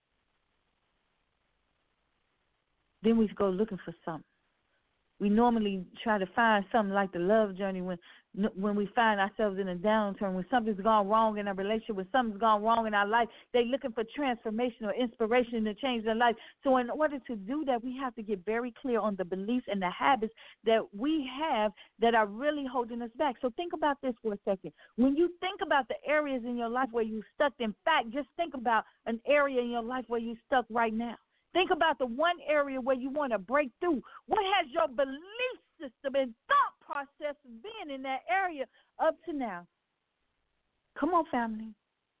Then we go looking for something. We normally try to find something like the love journey when we find ourselves in a downturn, when something's gone wrong in our relationship, when something's gone wrong in our life. They're looking for transformation or inspiration to change their life. So in order to do that, we have to get very clear on the beliefs and the habits that we have that are really holding us back. So think about this for a second. When you think about the areas in your life where you're stuck, in fact, just think about an area in your life where you're stuck right now. Think about the one area where you want to break through. What has your belief system and thought process been in that area up to now? Come on, family.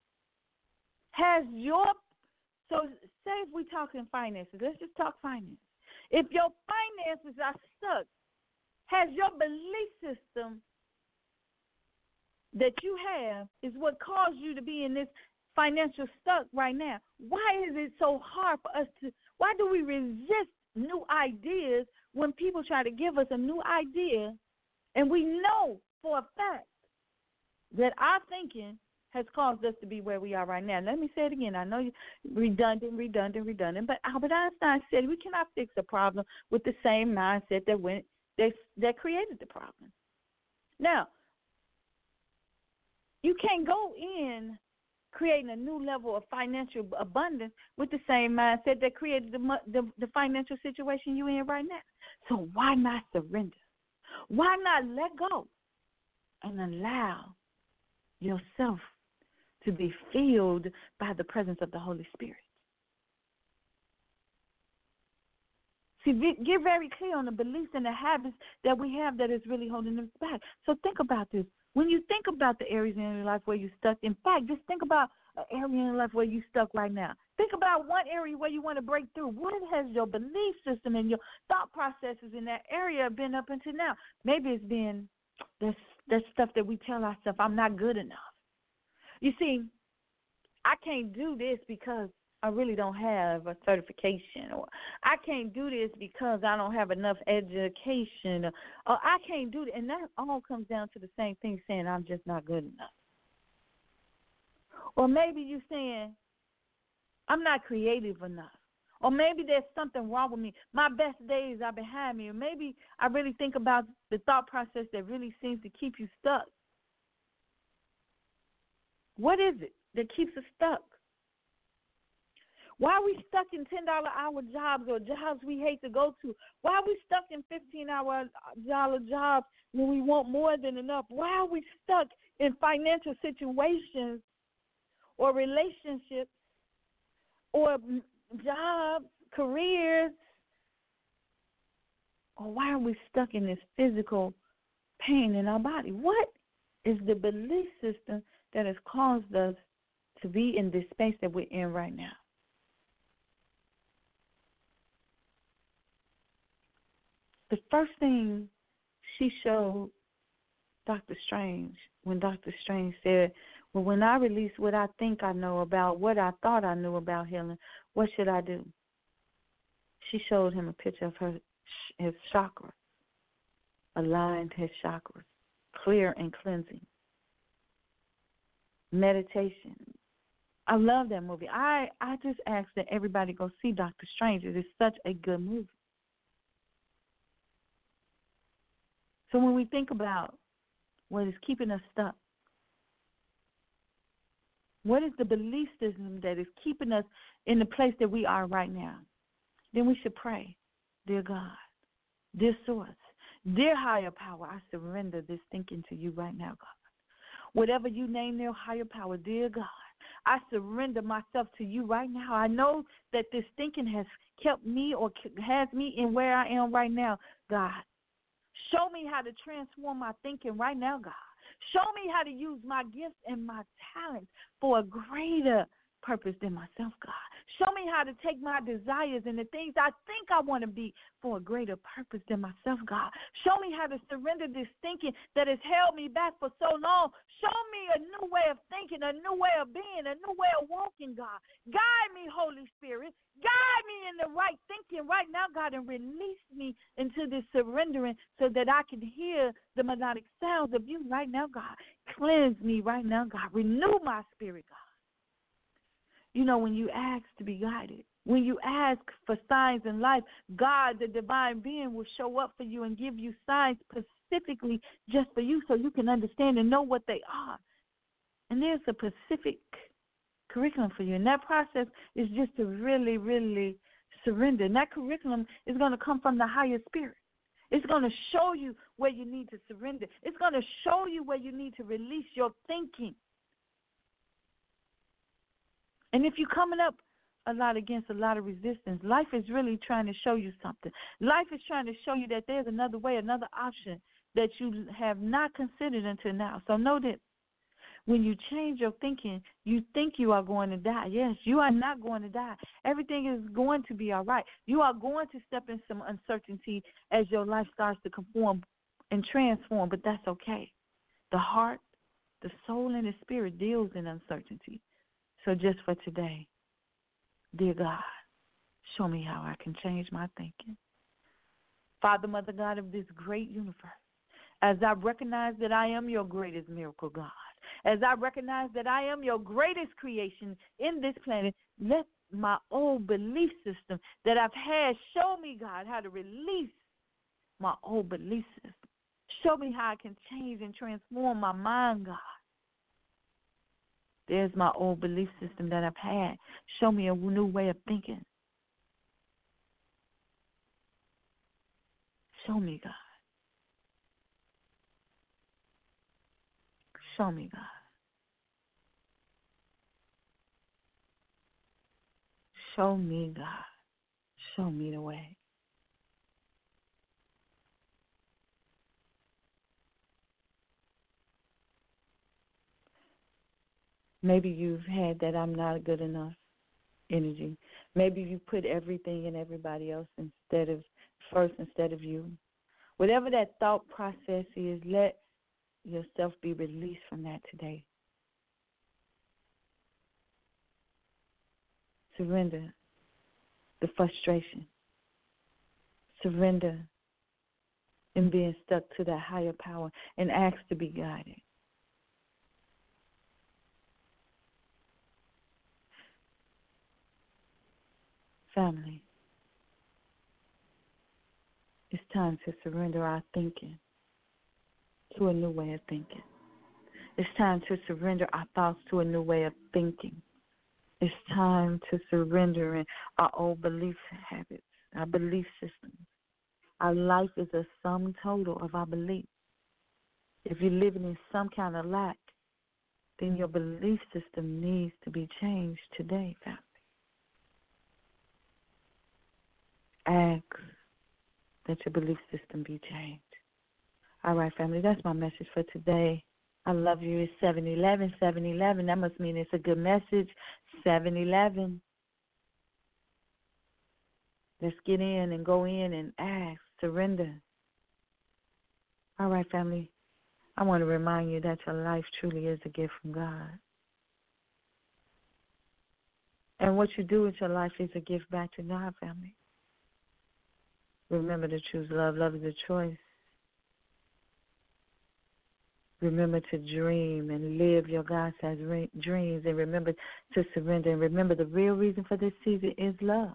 So say if we're talking finances, let's just talk finance. If your finances are stuck, has your belief system that you have is what caused you to be in this financial stuck right now? Why is it so hard for us why do we resist new ideas when people try to give us a new idea and we know for a fact that our thinking has caused us to be where we are right now? Let me say it again. I know you redundant, but Albert Einstein said we cannot fix a problem with the same mindset that created the problem. Now, you can't go in creating a new level of financial abundance with the same mindset that created the financial situation you're in right now. So why not surrender? Why not let go and allow yourself to be filled by the presence of the Holy Spirit? See, get very clear on the beliefs and the habits that we have that is really holding us back. So think about this. When you think about the areas in your life where you're stuck, in fact, just think about an area in your life where you're stuck right now. Think about one area where you want to break through. What has your belief system and your thought processes in that area been up until now? Maybe it's been that stuff that we tell ourselves, I'm not good enough. You see, I can't do this because I really don't have a certification, or I can't do this because I don't have enough education, or I can't do it. And that all comes down to the same thing, saying I'm just not good enough. Or maybe you're saying I'm not creative enough. Or maybe there's something wrong with me. My best days are behind me. Or maybe I really think about the thought process that really seems to keep you stuck. What is it that keeps us stuck? Why are we stuck in $10-hour jobs or jobs we hate to go to? Why are we stuck in $15-hour jobs when we want more than enough? Why are we stuck in financial situations or relationships or jobs, careers? Or why are we stuck in this physical pain in our body? What is the belief system that has caused us to be in this space that we're in right now? The first thing she showed Dr. Strange when Dr. Strange said, well, when I release what I think I know about what I thought I knew about healing, what should I do? She showed him a picture of his chakras, aligned his chakras, clear and cleansing. Meditation. I love that movie. I just ask that everybody go see Dr. Strange. It is such a good movie. So when we think about what is keeping us stuck, what is the belief system that is keeping us in the place that we are right now, then we should pray, dear God, dear source, dear higher power, I surrender this thinking to you right now, God. Whatever you name their higher power, dear God, I surrender myself to you right now. I know that this thinking has kept me or has me in where I am right now, God. Show me how to transform my thinking right now, God. Show me how to use my gifts and my talents for a greater purpose than myself, God. Show me how to take my desires and the things I think I want to be for a greater purpose than myself, God. Show me how to surrender this thinking that has held me back for so long. Show me a new way of thinking, a new way of being, a new way of walking, God. Guide me, Holy Spirit. Guide me in the right thinking right now, God, and release me into this surrendering so that I can hear the melodic sounds of you right now, God. Cleanse me right now, God. Renew my spirit, God. You know, when you ask to be guided, when you ask for signs in life, God, the divine being, will show up for you and give you signs specifically just for you so you can understand and know what they are. And there's a specific curriculum for you. And that process is just to really, really surrender. And that curriculum is going to come from the higher spirit. It's going to show you where you need to surrender. It's going to show you where you need to release your thinking. And if you're coming up a lot against a lot of resistance, life is really trying to show you something. Life is trying to show you that there's another way, another option that you have not considered until now. So know that when you change your thinking, you think you are going to die. Yes, you are not going to die. Everything is going to be all right. You are going to step in some uncertainty as your life starts to conform and transform, but that's okay. The heart, the soul, and the spirit deals in uncertainty. So just for today, dear God, show me how I can change my thinking. Father, Mother God of this great universe, as I recognize that I am your greatest miracle, God, as I recognize that I am your greatest creation in this planet, let my old belief system that I've had, show me, God, how to release my old belief system. Show me how I can change and transform my mind, God. There's my old belief system that I've had. Show me a new way of thinking. Show me, God. Show me, God. Show me, God. Show me the way. Maybe you've had that I'm not good enough energy. Maybe you put everything in everybody else instead of you. Whatever that thought process is, let yourself be released from that today. Surrender the frustration. Surrender in being stuck to that higher power and ask to be guided. Family, it's time to surrender our thinking to a new way of thinking. It's time to surrender our thoughts to a new way of thinking. It's time to surrender in our old belief habits, our belief systems. Our life is a sum total of our beliefs. If you're living in some kind of lack, then your belief system needs to be changed today, family. Ask that your belief system be changed. All right, family, that's my message for today. I love you. It's 7-11, 7-11. That must mean it's a good message. 7-11. Let's get in and go in and ask, surrender. All right, family. I want to remind you that your life truly is a gift from God. And what you do with your life is a gift back to God, family. Remember to choose love. Love is a choice. Remember to dream and live your God-sized dreams, and remember to surrender. And remember, the real reason for this season is love.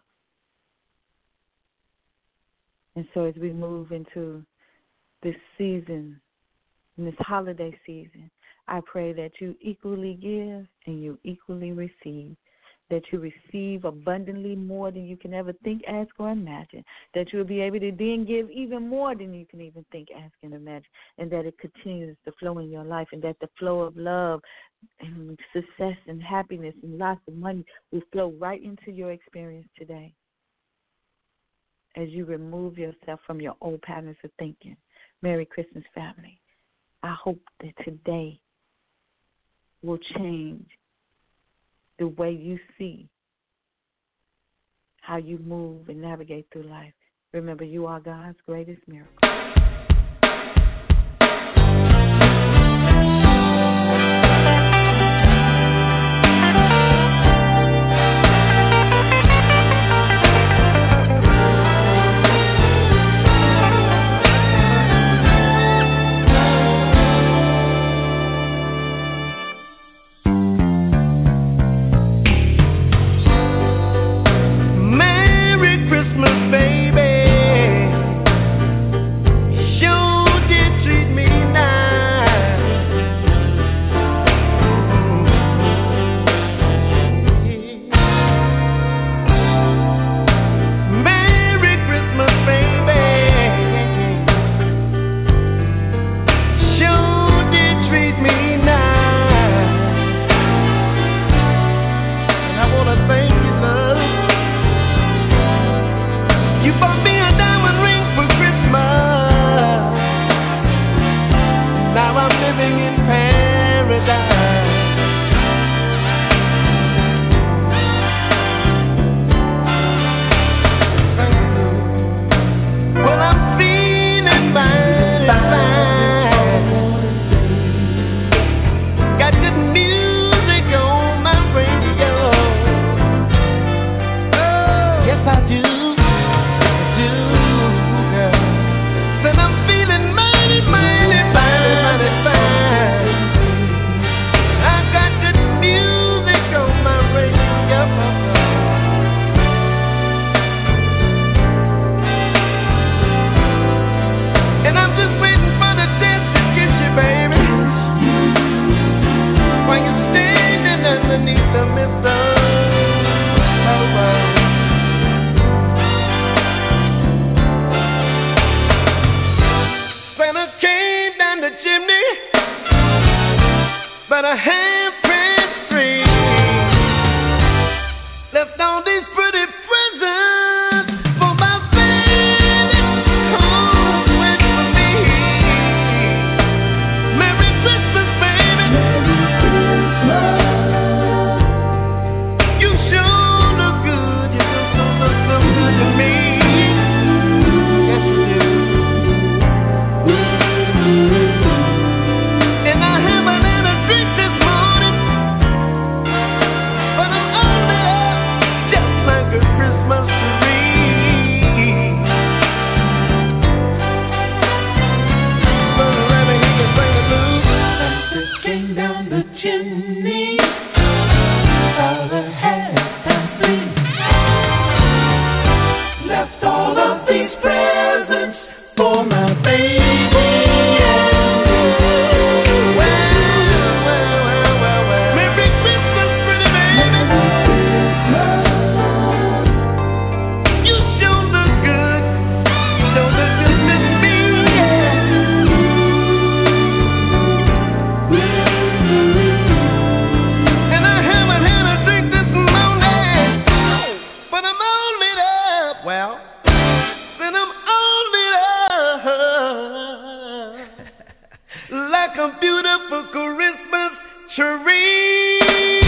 And so as we move into this season, in this holiday season, I pray that you equally give and you equally receive, that you receive abundantly more than you can ever think, ask, or imagine, that you'll be able to then give even more than you can even think, ask, and imagine, and that it continues to flow in your life, and that the flow of love and success and happiness and lots of money will flow right into your experience today as you remove yourself from your old patterns of thinking. Merry Christmas, family. I hope that today will change the way you see how you move and navigate through life. Remember, you are God's greatest miracle. like a beautiful Christmas tree.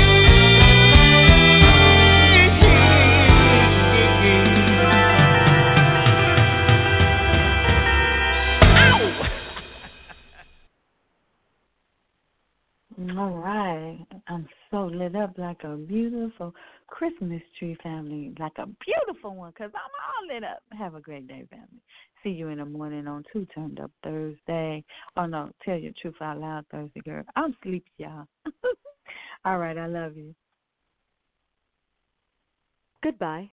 All right. I'm so lit up like a beautiful Christmas tree, family. Like a beautiful one, because I'm all lit up. Have a great day, family. See you in the morning on Two Turned Up Thursday. Oh, no, Tell Your Truth Out Loud Thursday, girl. I'm sleepy, y'all. All right, I love you. Goodbye.